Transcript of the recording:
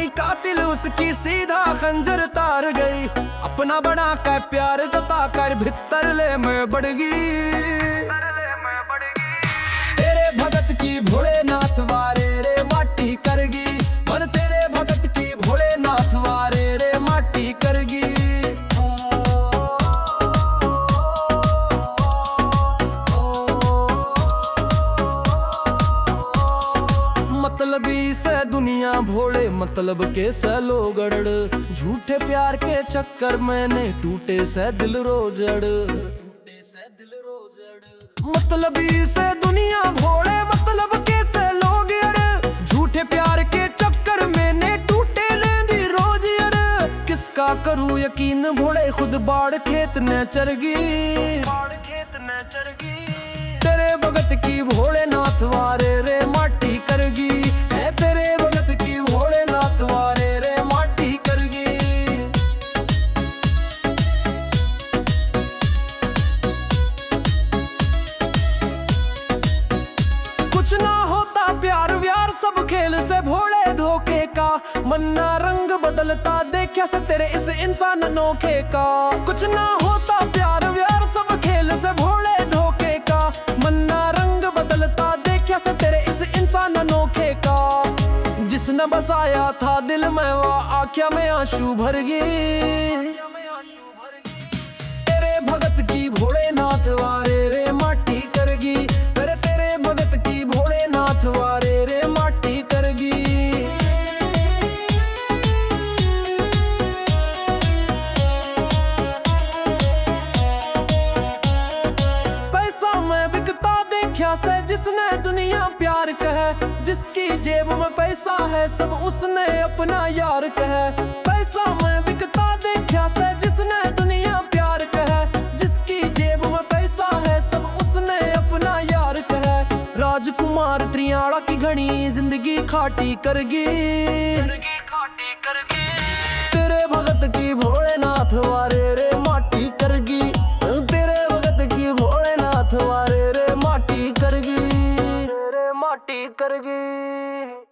रानी कातिल उसकी सीधा खंजर तार गई। अपना बना कर प्यार जता कर भीतर ले मैं बढ़ गई। तेरे भगत की भोलेनाथ वारे रे माटी करगी, मन तेरे भगत की भोलेनाथ वारे रे माटी करगी। मतलबी से दुनिया भोले मतलब के से लोग अड़, झूठे प्यार के चक्कर मैंने टूटे से दिल रोजड़। मतलबी से दुनिया भोले मतलब के से लोग अड़, झूठे प्यार के चक्कर मैंने टूटे लेंदी रोज अड़। किसका करूं यकीन भोले खुद बाढ़ खेत ने चरगी। तेरे भगत की भोलेनाथ वारे रे माटी करगी, है तेरे भगत की भोलेनाथ वारे रे माटी करगी। कुछ ना होता प्यार व्यार सब खेल से भोले धोखे का, मन्ना रंग बदलता देखा से तेरे इस इंसान अनोखे का। कुछ ना होता प्यार व्यार सब खेल से भोले धोखे का, मन्ना रंग बदलता देखा से तेरे इस इंसान अनोखे का। जिसने बसाया था दिल में वो आँखों में आंसू भर गई। तेरे भगत की भोलेनाथ वारे रे माटी करगी, तेरे भगत की भोलेनाथ वारे रे माटी करगी। से जिसने दुनिया प्यार कहे, जिसकी जेब में पैसा है सब उसने अपना यार कहे। पैसा में बिकता देखा से जिसने दुनिया प्यार कहे, जिसकी जेब में पैसा है सब उसने अपना यार कहे। राजकुमार त्रियाड़ा की घनी जिंदगी खाटी करगी। तेरे भगत की भोलेनाथ वारे रे माटी करगी, तेरे भगत की भोलेनाथ वारे रे माटी करगी, रे माटी करगी।